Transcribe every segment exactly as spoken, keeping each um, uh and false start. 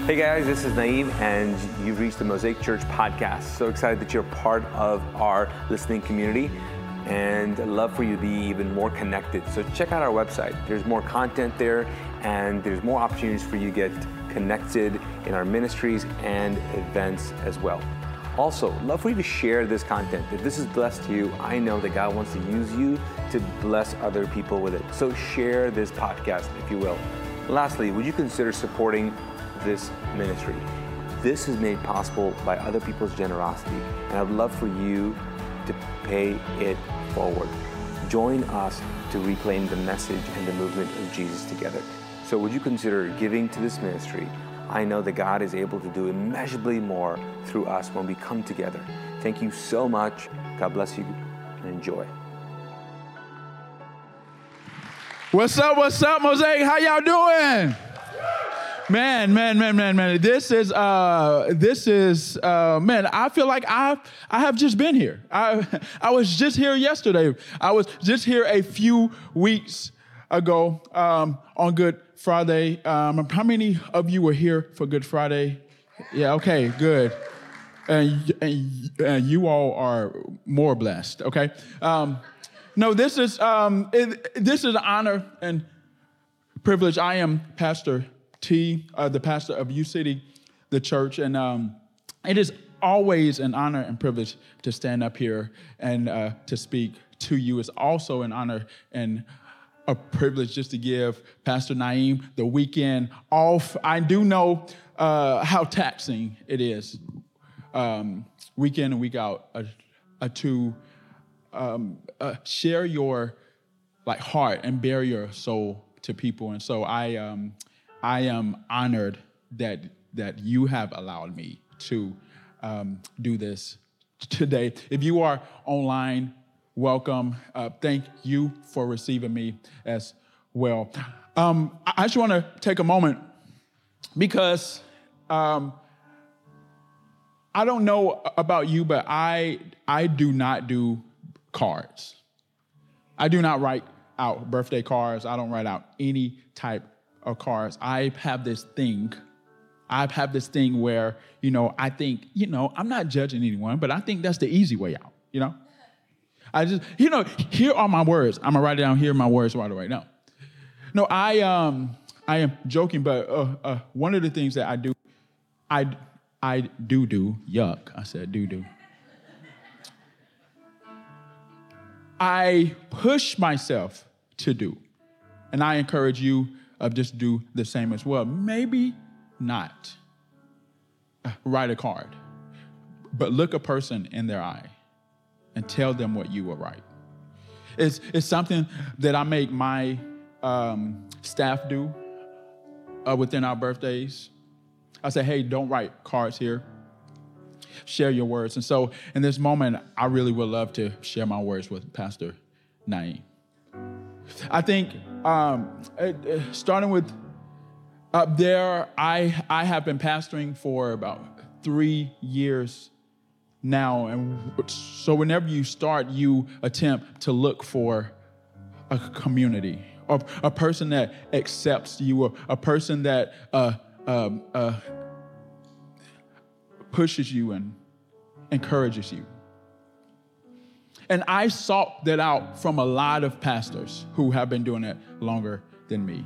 Hey guys, this is Naeem, and you've reached the Mosaic Church podcast. So excited that you're part of our listening community, and I'd love for you to be even more connected. So check out our website. There's more content there, and there's more opportunities for you to get connected in our ministries and events as well. Also, love for you to share this content. If this is blessed to you, I know that God wants to use you to bless other people with it. So share this podcast, if you will. Lastly, would you consider supporting this ministry? This is made possible by other people's generosity, and I'd love for you to pay it forward. Join us to reclaim the message and the movement of Jesus together. So would you consider giving to this ministry? I know that God is able to do immeasurably more through us when we come together. Thank you so much. God bless you, and enjoy. What's up, what's up, Mosaic? How y'all doing? Man, man, man, man, man. This is, uh, this is, uh, man, I feel like I I have just been here. I I was just here yesterday. I was just here a few weeks ago um, on Good Friday. Um, how many of you were here for Good Friday? Yeah, okay, good. And, and, and you all are more blessed, okay? Um, no, this is, um, it, this is an honor and privilege. I am Pastor T, uh, the pastor of U City, the church, and um, it is always an honor and privilege to stand up here and uh, to speak to you. It's also an honor and a privilege just to give Pastor Naeem the weekend off. I do know uh, how taxing it is, um, week in and week out, uh, uh, to um, uh, share your like heart and bare your soul to people, and so I. Um, I am honored that that you have allowed me to um, do this today. If you are online, welcome. Uh, thank you for receiving me as well. Um, I just want to take a moment because um, I don't know about you, but I I do not do cards. I do not write out birthday cards. I don't write out any type of cards. I have this thing. I have this thing where, you know, I think, you know, I'm not judging anyone, but I think that's the easy way out, you know? I just, you know, here are my words. I'm gonna write it down. Here are my words right right now. No, I um I am joking, but uh, uh, one of the things that I do, I I do do, yuck, I said do do. I push myself to do, and I encourage you of just do the same as well. Maybe not write a card, but look a person in their eye and tell them what you were right. It's, it's something that I make my um, staff do uh, within our birthdays. I say, hey, don't write cards here. Share your words. And so in this moment, I really would love to share my words with Pastor Naeem. I think um, uh, starting with up there, I I have been pastoring for about three years now. And so whenever you start, you attempt to look for a community, or a person that accepts you, or a person that uh, uh, uh, pushes you and encourages you. And I sought that out from a lot of pastors who have been doing it longer than me.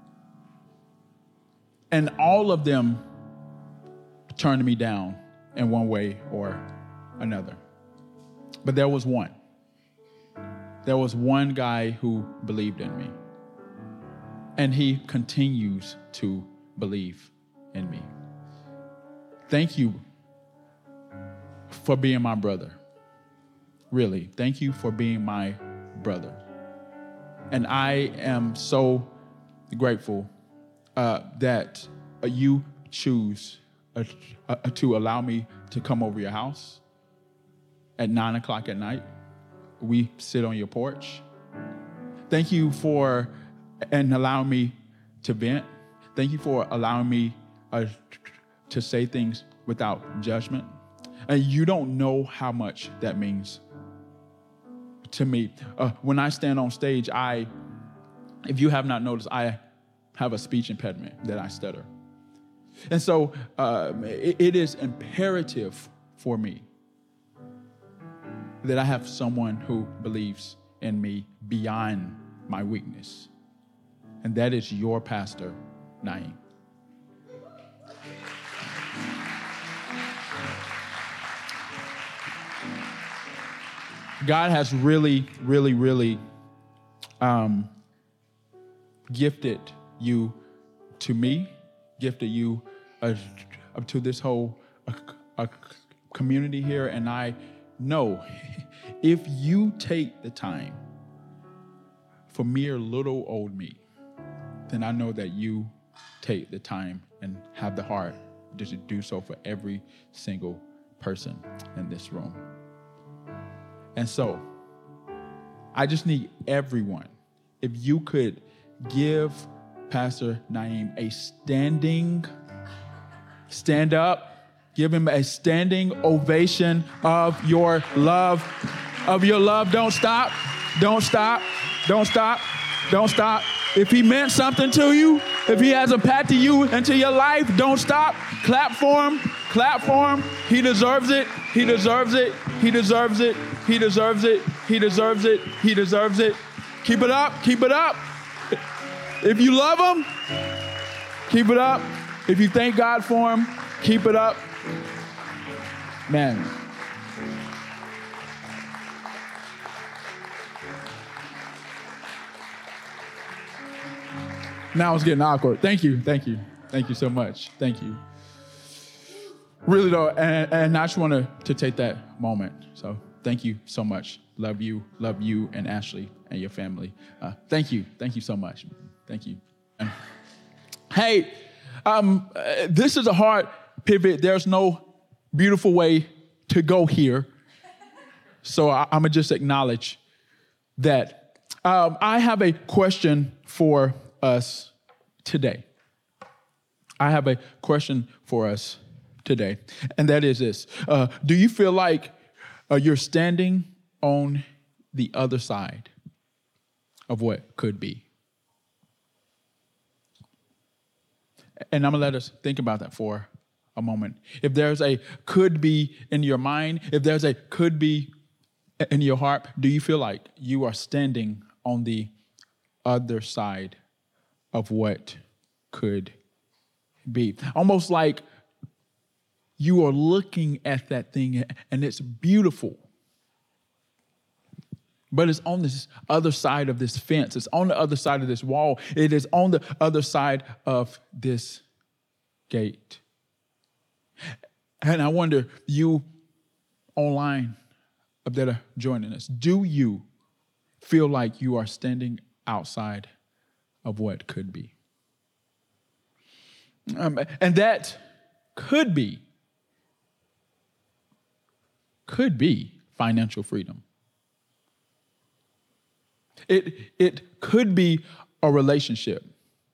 And all of them turned me down in one way or another. But there was one. There was one guy who believed in me. And he continues to believe in me. Thank you for being my brother. Really, thank you for being my brother. And I am so grateful uh, that uh, you choose uh, uh, to allow me to come over your house at nine o'clock at night. We sit on your porch. Thank you for and allowing me to vent. Thank you for allowing me uh, to say things without judgment. And you don't know how much that means to me. Uh, when I stand on stage, I, if you have not noticed, I have a speech impediment that I stutter. And so uh, it, it is imperative for me that I have someone who believes in me beyond my weakness. And that is your pastor, Naeem. God has really, really, really um, gifted you to me, gifted you uh, to this whole uh, uh, community here. And I know if you take the time for mere little old me, then I know that you take the time and have the heart to do so for every single person in this room. And so, I just need everyone, if you could give Pastor Naeem a standing, stand up, give him a standing ovation of your love, of your love. Don't stop, don't stop, don't stop, don't stop. If he meant something to you, if he has impacted you into your life, don't stop. Clap for him, clap for him. He deserves it, he deserves it, he deserves it. He deserves it. He deserves it. He deserves it. Keep it up. Keep it up. If you love him, keep it up. If you thank God for him, keep it up. Man. Now it's getting awkward. Thank you. Thank you. Thank you so much. Thank you. Really though, and, and I just wanted to take that moment. So thank you so much. Love you, love you and Ashley and your family. Uh, thank you, thank you so much. Thank you. And hey, um, uh, this is a hard pivot. There's no beautiful way to go here. So I, I'm gonna just acknowledge that. Um, I have a question for us today. I have a question for us today, and that is this. Uh, do you feel like Uh, you're standing on the other side of what could be? And I'm going to let us think about that for a moment. If there's a could be in your mind, if there's a could be in your heart, do you feel like you are standing on the other side of what could be? Almost like you are looking at that thing and it's beautiful, but it's on this other side of this fence. It's on the other side of this wall. It is on the other side of this gate. And I wonder, you online that are joining us, do you feel like you are standing outside of what could be? Um, and that could be could be financial freedom. It, it could be a relationship.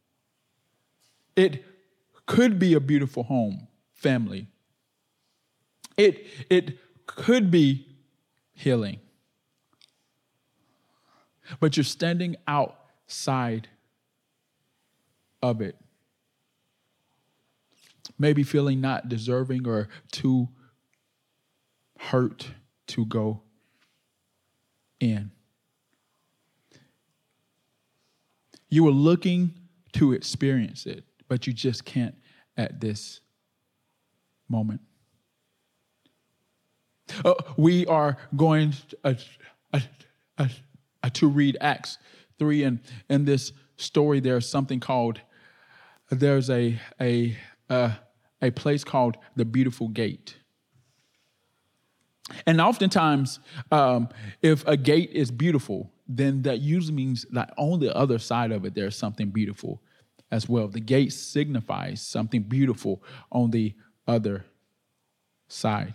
It could be a beautiful home, family. It, it could be healing. But you're standing outside of it. Maybe feeling not deserving or too hurt to go in. You were looking to experience it, but you just can't at this moment. Uh, we are going uh, uh, uh, uh, to read Acts three, and in this story, there's something called, there's a, a, uh, a place called the Beautiful Gate. And oftentimes, um, if a gate is beautiful, then that usually means that on the other side of it, there's something beautiful as well. The gate signifies something beautiful on the other side.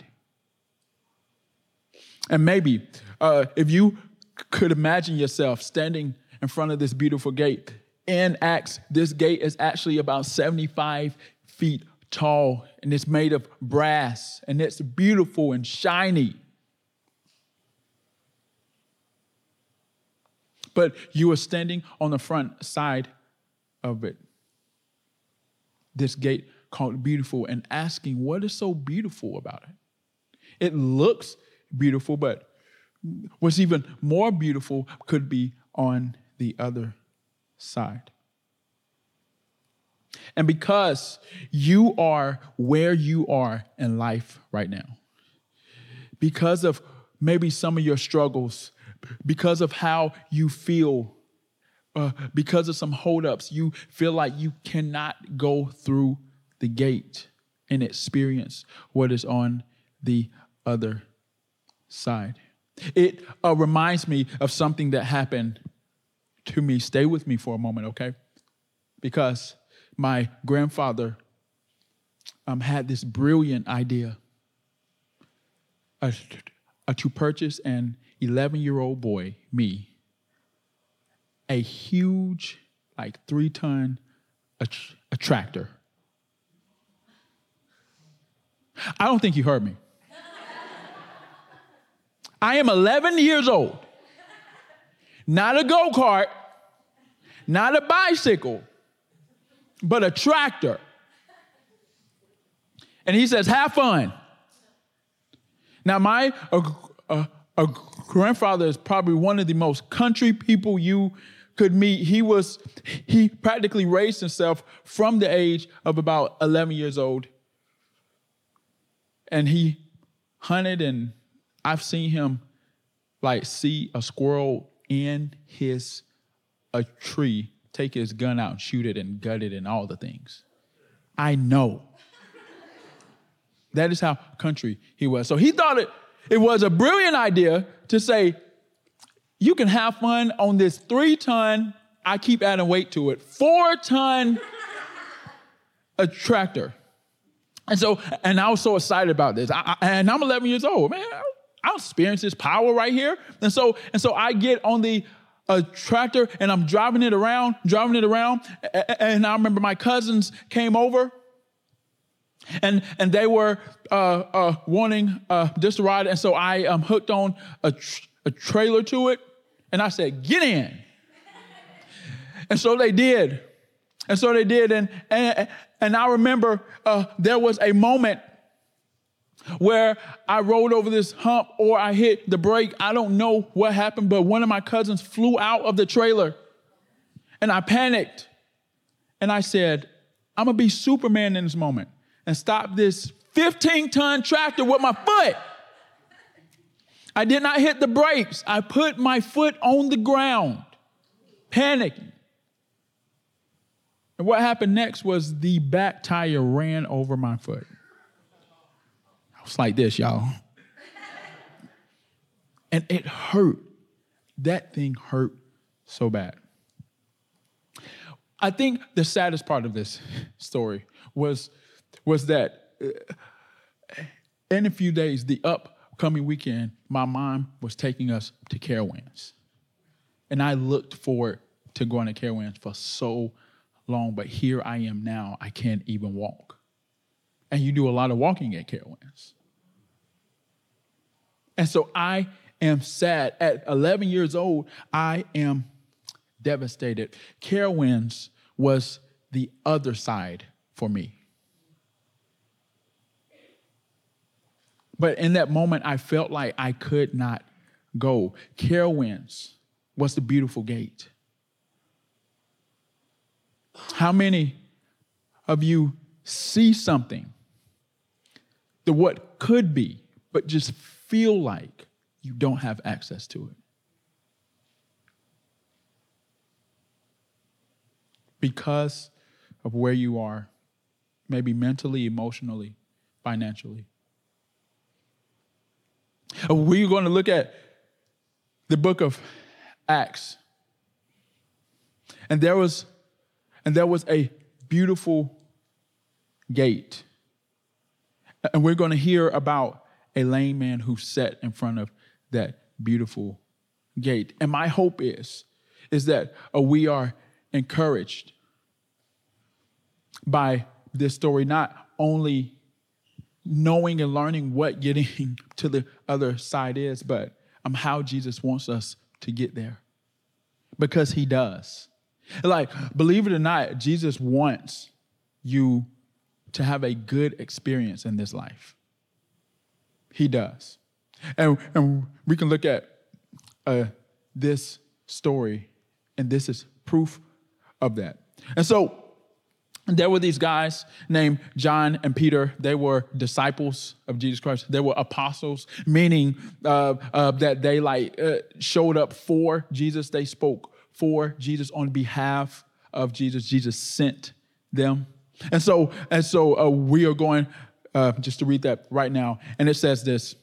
And maybe uh, if you could imagine yourself standing in front of this beautiful gate, in Acts, this gate is actually about seventy-five feet tall, and it's made of brass, and it's beautiful and shiny. But you are standing on the front side of it. This gate called beautiful and asking, what is so beautiful about it? It looks beautiful, but what's even more beautiful could be on the other side. And because you are where you are in life right now, because of maybe some of your struggles, because of how you feel, uh, because of some holdups, you feel like you cannot go through the gate and experience what is on the other side. It uh, reminds me of something that happened to me. Stay with me for a moment, okay? Because my grandfather um, had this brilliant idea uh, uh, to purchase an eleven-year-old boy, me, a huge, like three-ton a, a tractor. I don't think you heard me. I am eleven years old. Not a go-kart, not a bicycle, but a tractor. And he says, have fun. Now, my uh, uh, uh, grandfather is probably one of the most country people you could meet. He was, he practically raised himself from the age of about eleven years old. And he hunted, and I've seen him like see a squirrel in his a tree, take his gun out and shoot it and gut it and all the things. I know. That is how country he was. So he thought it, it was a brilliant idea to say, you can have fun on this three-ton, I keep adding weight to it, four-ton a tractor. And so, and I was so excited about this. I, I, and I'm eleven years old, man. I, I'll experience this power right here. And so, and so I get on the uh, tractor and I'm driving it around, driving it around. And I remember my cousins came over and, and they were uh, uh, wanting uh, just to ride. And so I um, hooked on a, tr- a trailer to it. And I said, get in. And so they did. And so they did. And, and, and I remember uh, there was a moment where I rolled over this hump or I hit the brake. I don't know what happened, but one of my cousins flew out of the trailer and I panicked. And I said, I'm going to be Superman in this moment and stop this fifteen-ton tractor with my foot. I did not hit the brakes. I put my foot on the ground, panicking. And what happened next was the back tire ran over my foot. I was like this, y'all. And it hurt. That thing hurt so bad. I think the saddest part of this story was, was that in a few days, the upcoming weekend, my mom was taking us to Carowinds. And I looked forward to going to Carowinds for so long, but here I am now. I can't even walk. And you do a lot of walking at Carowinds. And so I am sad. At eleven years old, I am devastated. Carowinds was the other side for me. But in that moment, I felt like I could not go. Carowinds was the beautiful gate. How many of you see something, the what could be, but just feel like you don't have access to it? Because of where you are, maybe mentally, emotionally, financially. We're going to look at the book of Acts. And there was And there was a beautiful gate. And we're going to hear about a lame man who sat in front of that beautiful gate. And my hope is, is that uh, we are encouraged by this story, not only knowing and learning what getting to the other side is, but um, how Jesus wants us to get there. Because he does. Like, believe it or not, Jesus wants you to have a good experience in this life. He does. And, and we can look at uh, this story, and this is proof of that. And so there were these guys named John and Peter. They were disciples of Jesus Christ. They were apostles, meaning uh, uh, that they like uh, showed up for Jesus. They spoke for Jesus on behalf of Jesus. Jesus sent them. And so, and so uh, we are going uh, just to read that right now. And it says this.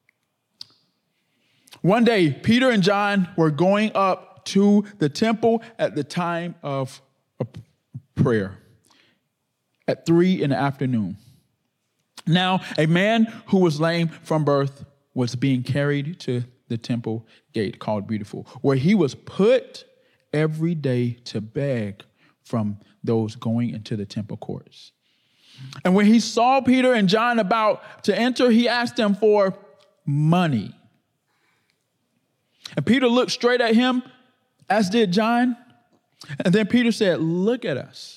One day, Peter and John were going up to the temple at the time of a prayer at three in the afternoon. Now, a man who was lame from birth was being carried to the temple gate called Beautiful, where he was put every day to beg from those going into the temple courts. And when he saw Peter and John about to enter, he asked them for money. And Peter looked straight at him, as did John. And then Peter said, "Look at us."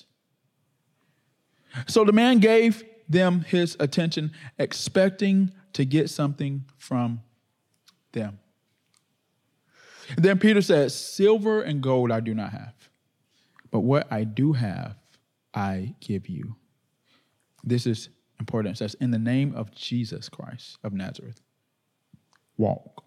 So the man gave them his attention, expecting to get something from them. And then Peter said, "Silver and gold I do not have, but what I do have, I give you." This is important. It says, "In the name of Jesus Christ of Nazareth, walk."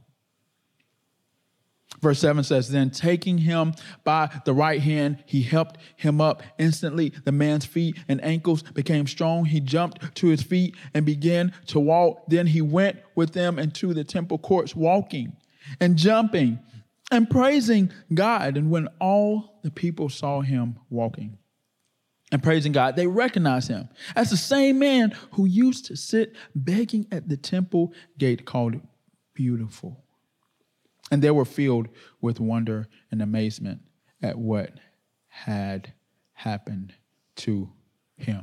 Verse seven says, then taking him by the right hand, he helped him up. Instantly, the man's feet and ankles became strong. He jumped to his feet and began to walk. Then he went with them into the temple courts, walking and jumping and praising God. And when all the people saw him walking and praising God, they recognized him as the same man who used to sit begging at the temple gate called Beautiful. And they were filled with wonder and amazement at what had happened to him.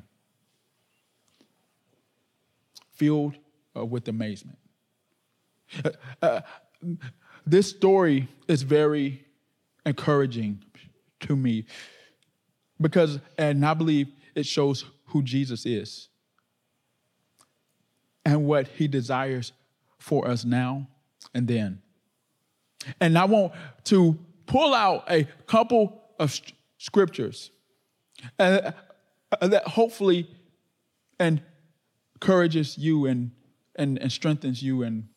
Filled uh, with amazement. Uh, uh, this story is very encouraging to me because, and I believe it shows who Jesus is and what he desires for us now and then. And I want to pull out a couple of scriptures uh, that hopefully encourages you and, and, and strengthens you and,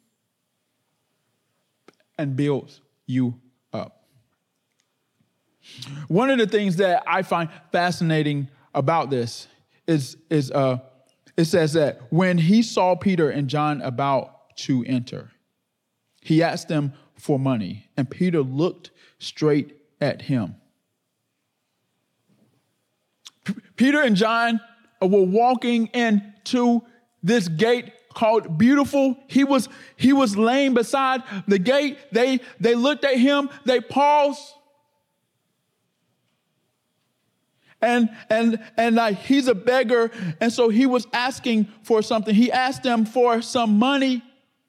and builds you up. One of the things that I find fascinating about this is, is uh, it says that when he saw Peter and John about to enter, he asked them for money, and Peter looked straight at him. P- Peter and John were walking into this gate called Beautiful. He was he was laying beside the gate. They they looked at him. They paused, and and and like he's a beggar, and so he was asking for something. He asked them for some money.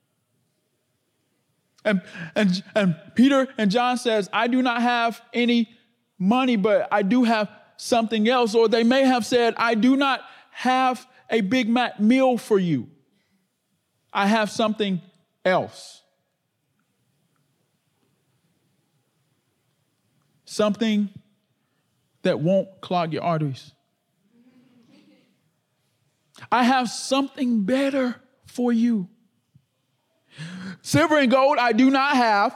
And, and, and Peter and John says, I do not have any money, but I do have something else. Or they may have said, I do not have a Big Mac meal for you. I have something else. Something that won't clog your arteries. I have something better for you. Silver and gold I do not have,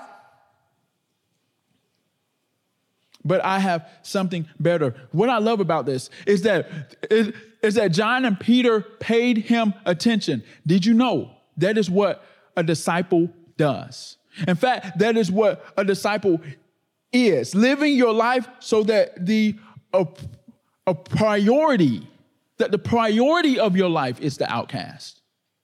but I have something better. What I love about this is that, is, is that John and Peter paid him attention. Did you know that is what a disciple does? In fact, that is what a disciple is. Living your life so that the a, a priority, that the priority of your life is the outcast.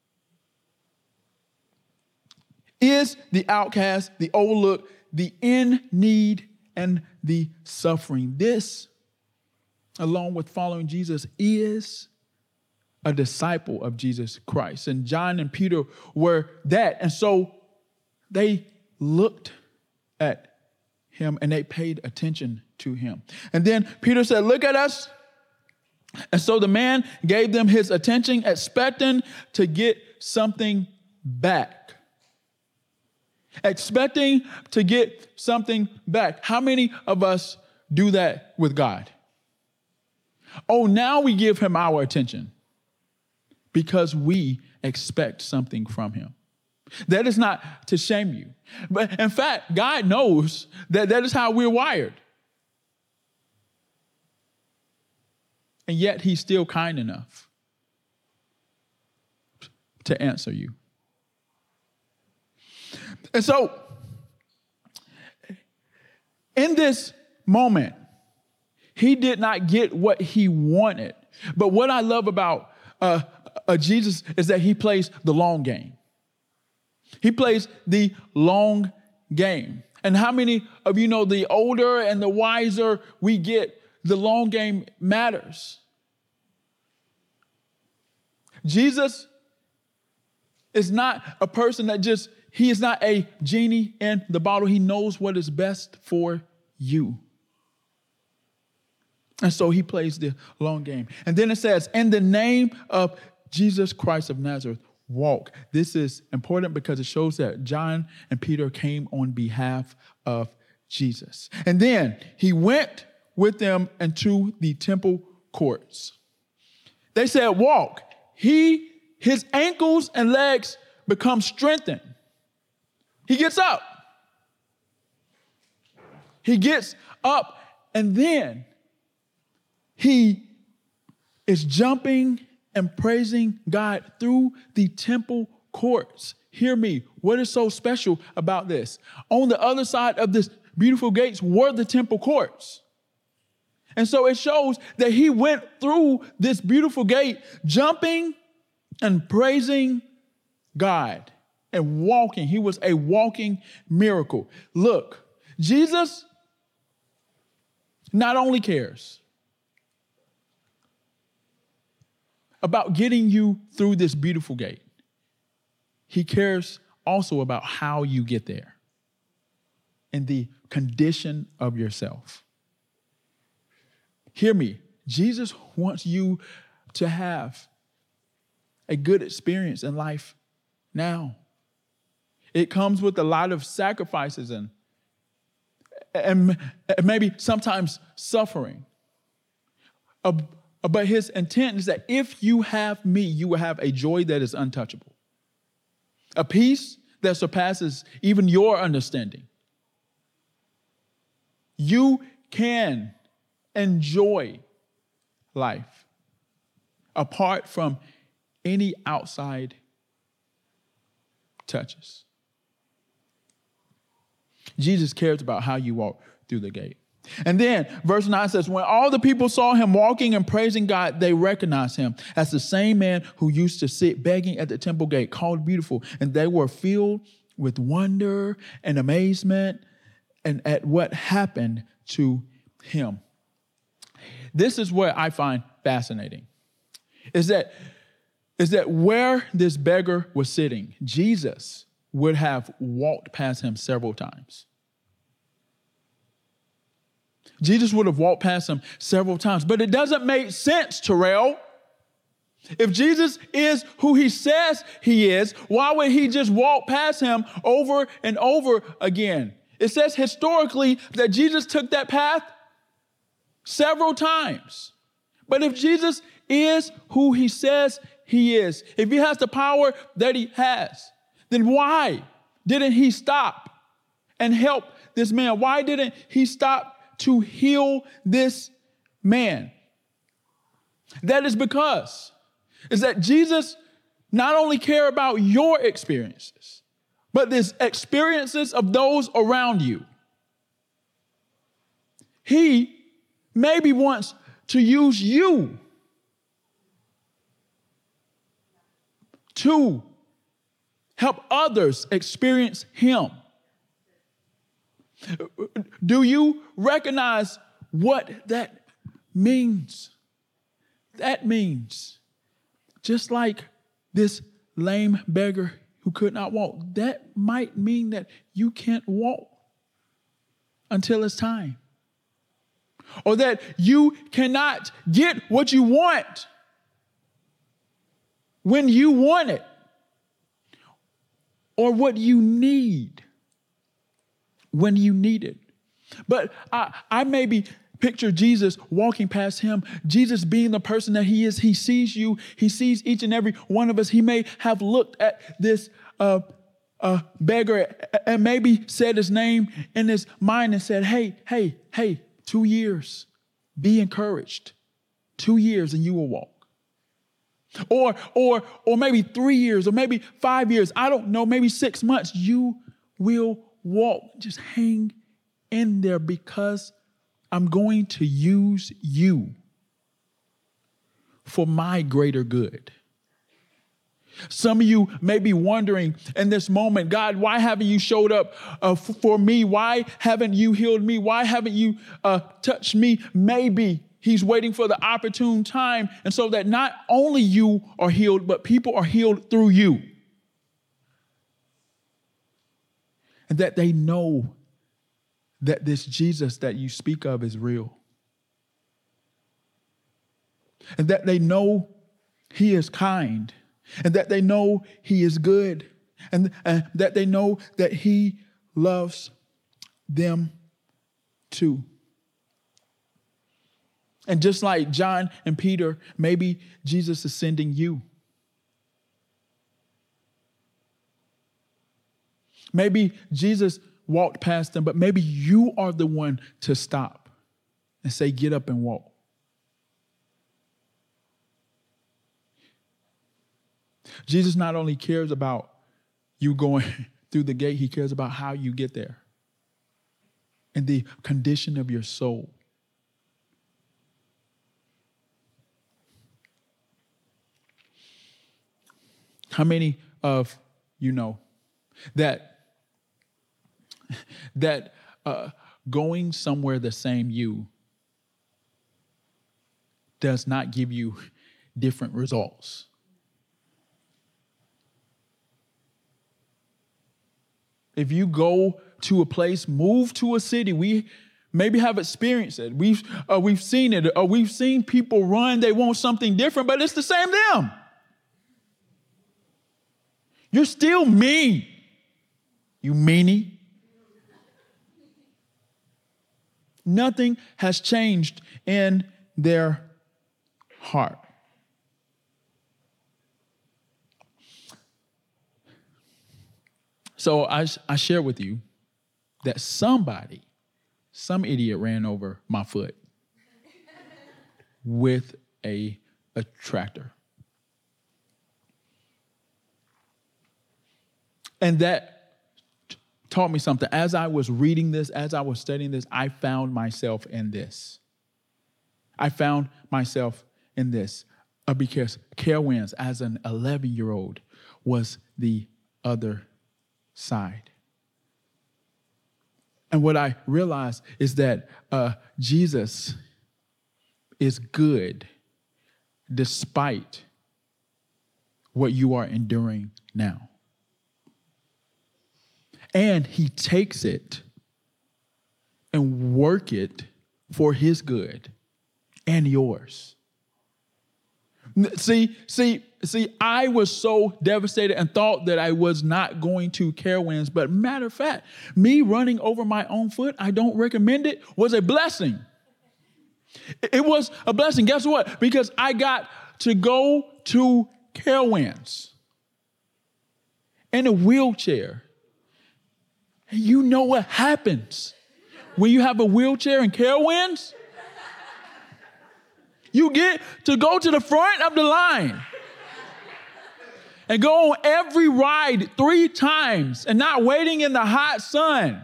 Is the outcast, the overlooked, the in need, and the suffering. This, along with following Jesus, is a disciple of Jesus Christ. And John and Peter were that. And so they looked at him and they paid attention to him. And then Peter said, look at us. And so the man gave them his attention, expecting to get something back. Expecting to get something back. How many of us do that with God? Oh, now we give him our attention because we expect something from him. That is not to shame you. But in fact, God knows that that is how we're wired. And yet he's still kind enough to answer you. And so, in this moment, he did not get what he wanted. But what I love about uh, uh, Jesus is that he plays the long game. He plays the long game. And how many of you know the older and the wiser we get, the long game matters? Jesus is not a person that just, he is not a genie in the bottle. He knows what is best for you. And so he plays the long game. And then it says, in the name of Jesus Christ of Nazareth, walk. This is important because it shows that John and Peter came on behalf of Jesus. And then he went with them into the temple courts. They said, walk. He, his ankles and legs become strengthened. He gets up. He gets up and then he is jumping and praising God through the temple courts. Hear me. What is so special about this? On the other side of this beautiful gates were the temple courts. And so it shows that he went through this beautiful gate, jumping and praising God and walking. He was a walking miracle. Look, Jesus not only cares about getting you through this beautiful gate, he cares also about how you get there and the condition of yourself. Hear me. Jesus wants you to have a good experience in life now. It comes with a lot of sacrifices and, and maybe sometimes suffering. Uh, but his intent is that if you have me, you will have a joy that is untouchable, a peace that surpasses even your understanding. You can enjoy life apart from any outside touches. Jesus cares about how you walk through the gate. And then verse nine says, when all the people saw him walking and praising God, they recognized him as the same man who used to sit begging at the temple gate, called Beautiful. And they were filled with wonder and amazement and at what happened to him. This is what I find fascinating, is that, is that where this beggar was sitting, Jesus would have walked past him several times. Jesus would have walked past him several times, but it doesn't make sense, Terrell. If Jesus is who he says he is, why would he just walk past him over and over again? It says historically that Jesus took that path several times. But if Jesus is who he says he is, if he has the power that he has, then why didn't he stop and help this man? Why didn't he stop to heal this man? That is because is that Jesus not only cares about your experiences, but the experiences of those around you. He maybe wants to use you to help others experience him. Do you recognize what that means? That means, just like this lame beggar who could not walk, that might mean that you can't walk until it's time. or that you cannot get what you want when you want it, or what you need when you need it. But I, I maybe picture Jesus walking past him, Jesus being the person that he is. He sees you. He sees each and every one of us. He may have looked at this uh, uh, beggar and maybe said his name in his mind and said, hey, hey, hey, two years, be encouraged. Two years and you will walk. Or, or, or maybe three years or maybe five years. I don't know, maybe six months. You will walk. Just hang in there because I'm going to use you for my greater good. Some of you may be wondering in this moment, God, why haven't you showed up uh, f- for me? Why haven't you healed me? Why haven't you uh, touched me? Maybe he's waiting for the opportune time, and so that not only you are healed, but people are healed through you. And that they know that this Jesus that you speak of is real. And that they know he is kind. And that they know he is good. And, and that they know that he loves them too. And just like John and Peter, maybe Jesus is sending you. Maybe Jesus walked past them, but maybe you are the one to stop and say, get up and walk. Jesus not only cares about you going through the gate, he cares about how you get there and the condition of your soul. How many of you know that that uh, going somewhere the same you does not give you different results? If you go to a place, move to a city, we maybe have experienced it. We've uh, we've seen it, or we've seen people run. They want something different, but it's the same them. You're still me, you meanie. Nothing has changed in their heart. So I, I share with you that somebody, some idiot ran over my foot with a, a tractor. And that taught me something. As I was reading this, as I was studying this, I found myself in this. I found myself in this uh, because Care Wins, as an eleven-year-old, was the other side. And what I realized is that uh, Jesus is good despite what you are enduring now. And he takes it and work it for his good and yours. See, see, see, I was so devastated and thought that I was not going to Care Wins. But matter of fact, me running over my own foot, I don't recommend it, was a blessing. It was a blessing. Guess what? Because I got to go to Care Wins in a wheelchair. And you know what happens when you have a wheelchair in Care Wins? You get to go to the front of the line and go on every ride three times and not waiting in the hot sun.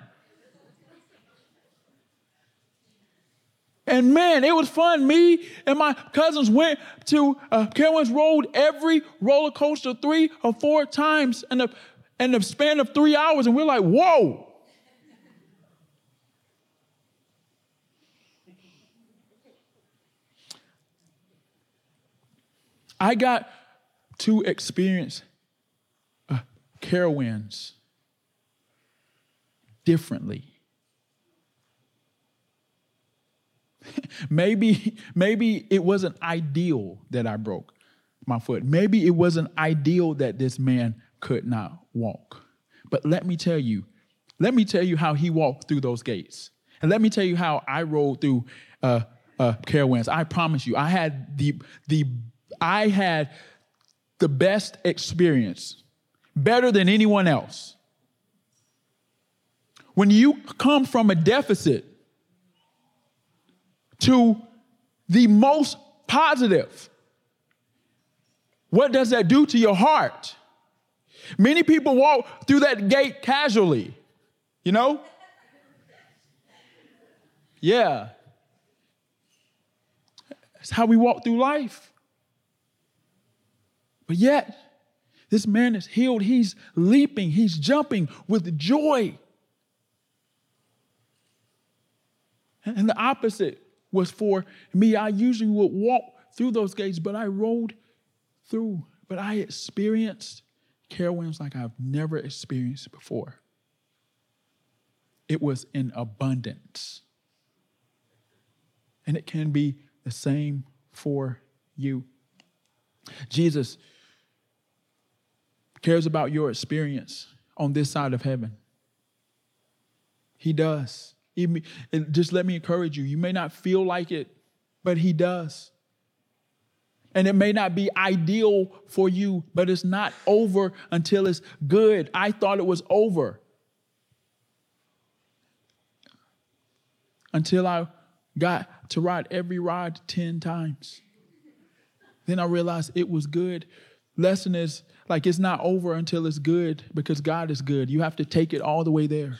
And man, it was fun. Me and my cousins went to uh, Care Wins, rode every roller coaster three or four times in the, in the span of three hours. And we're like, whoa. I got to experience uh, Care Wins differently. maybe, maybe it wasn't ideal that I broke my foot. Maybe it wasn't ideal that this man could not walk. But let me tell you, let me tell you how he walked through those gates. And let me tell you how I rode through uh, uh, Carowinds. I promise you, I had the the I had the best experience, better than anyone else. When you come from a deficit to the most positive, what does that do to your heart? Many people walk through that gate casually, you know? Yeah. That's how we walk through life. But yet, this man is healed. He's leaping. He's jumping with joy. And the opposite was for me. I usually would walk through those gates, but I rode through. But I experienced Carowinds like I've never experienced before. It was in abundance. And it can be the same for you. Jesus cares about your experience on this side of heaven. He does. Even, just let me encourage you. You may not feel like it, but he does. And it may not be ideal for you, but it's not over until it's good. I thought it was over until I got to ride every ride ten times. Then I realized it was good. Lesson is like it's not over until it's good because God is good. You have to take it all the way there.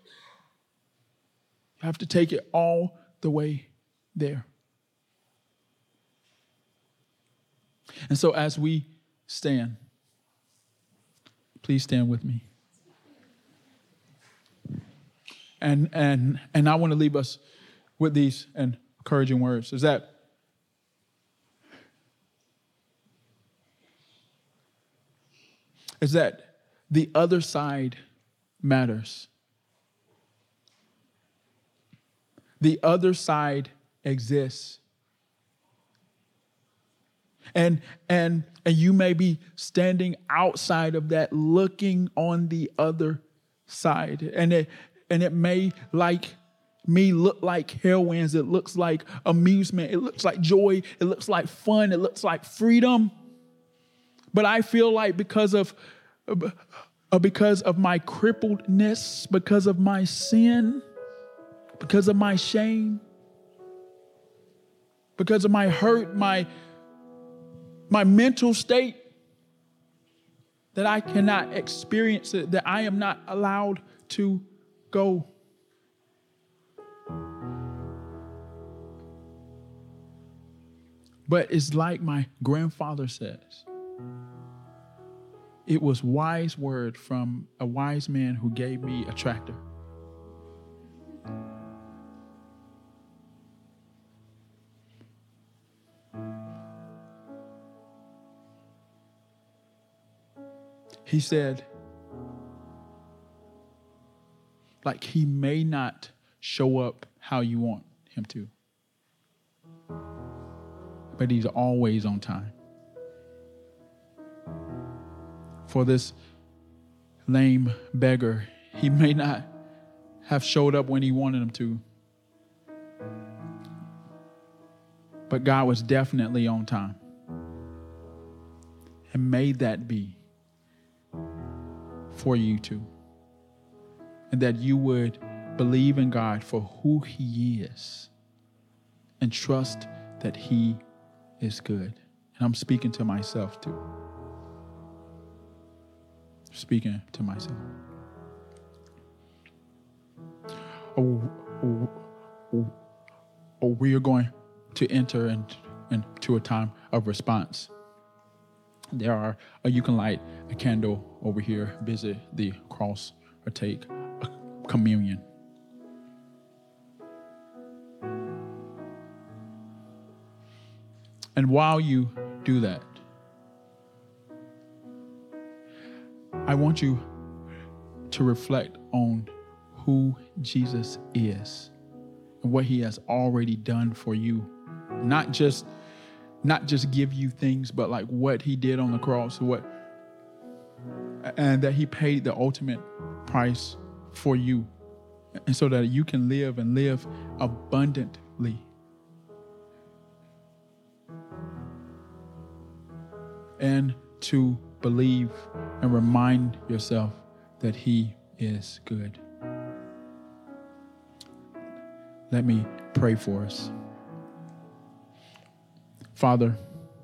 You have to take it all the way there. And so as we stand, please stand with me. And and and I want to leave us with these encouraging words. Is that is that the other side matters. The other side exists. And and and you may be standing outside of that, looking on the other side. And it and it may like me look like Carowinds. It looks like amusement. It looks like joy. It looks like fun. It looks like freedom. But I feel like because of uh, because of my crippledness, because of my sin, because of my shame, because of my hurt, my my mental state, that I cannot experience it, that I am not allowed to go. But it's like my grandfather says, it was wise word from a wise man who gave me a tractor. He said, like, he may not show up how you want him to, but he's always on time. For this lame beggar, he may not have showed up when he wanted him to, but God was definitely on time. And may that be for you too. And that you would believe in God for who he is and trust that he is good. And I'm speaking to myself too. Speaking to myself. Oh, oh, oh, oh, we are going to enter in, into a time of response. There are, or you can light a candle over here, visit the cross, or take a communion. And while you do that, I want you to reflect on who Jesus is and what he has already done for you. Not just, not just give you things, but like what he did on the cross, what, and that he paid the ultimate price for you. And so that you can live and live abundantly. And to believe and remind yourself that he is good. Let me pray for us. Father,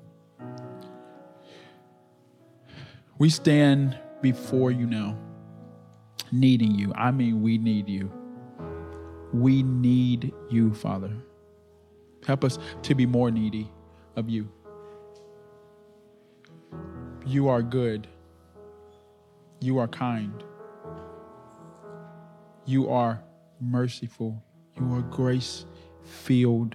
we stand before you now, needing you. I mean, we need you. We need you, Father. Help us to be more needy of you. You are good. You are kind. You are merciful. You are grace-filled.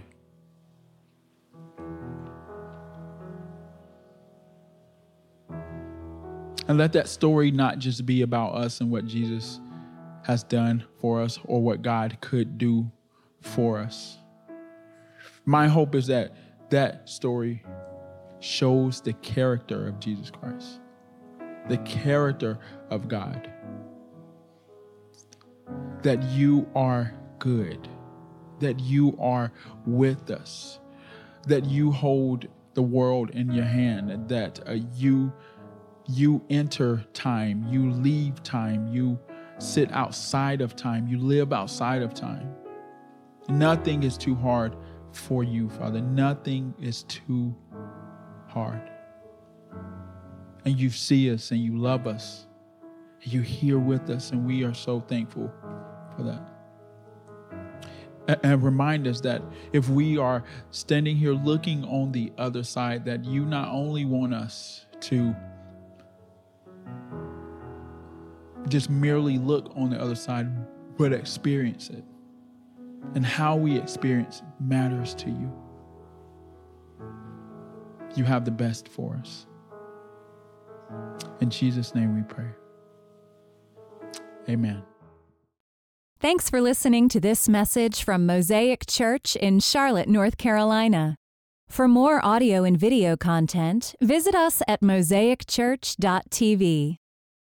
And let that story not just be about us and what Jesus has done for us or what God could do for us. My hope is that that story shows the character of Jesus Christ, the character of God, that you are good, that you are with us, that you hold the world in your hand, that uh, you you enter time, you leave time, you sit outside of time, you live outside of time. Nothing is too hard for you, Father. Nothing is too hard. And you see us and you love us. And you're here with us, and we are so thankful for that. And remind us that if we are standing here looking on the other side, that you not only want us to just merely look on the other side, but experience it. And how we experience it matters to you. You have the best for us. In Jesus' name we pray. Amen. Thanks for listening to this message from Mosaic Church in Charlotte, North Carolina. For more audio and video content, visit us at mosaic church dot t v.